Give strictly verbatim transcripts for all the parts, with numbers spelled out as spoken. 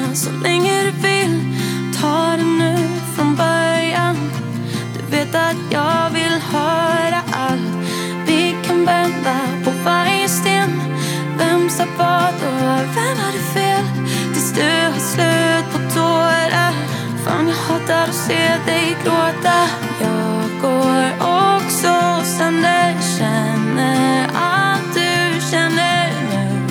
så länge du vill. Ta det nu från början. Du vet att jag vill höra allt. Vi kan vända på varje sten. Vem sa vad och vem hade fel? Tills du har slut på tårar. Fan, jag hatar att se dig gråta. Jag går också sönder. Känner allt du känner nu.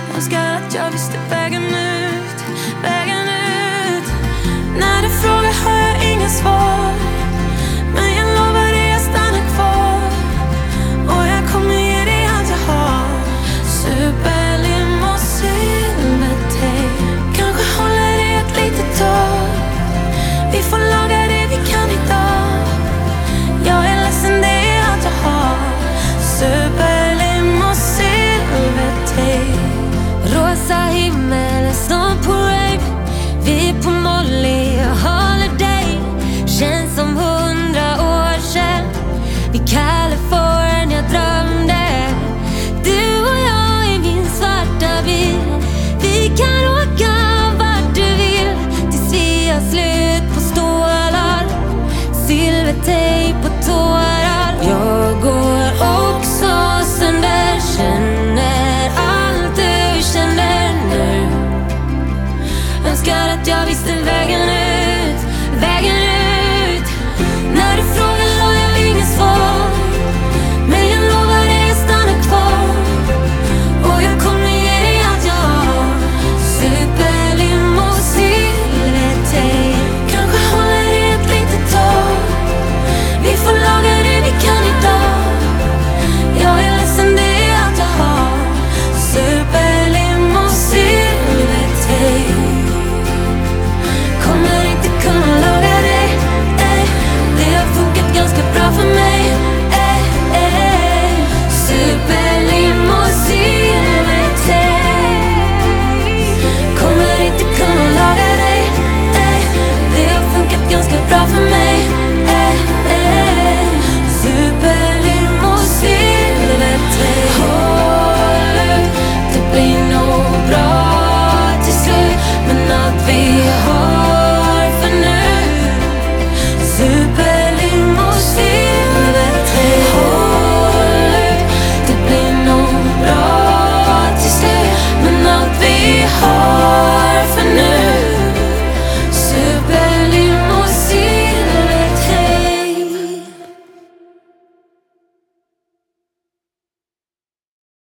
Önskar att jag visste vägen ut. Vägen ut. När du frågar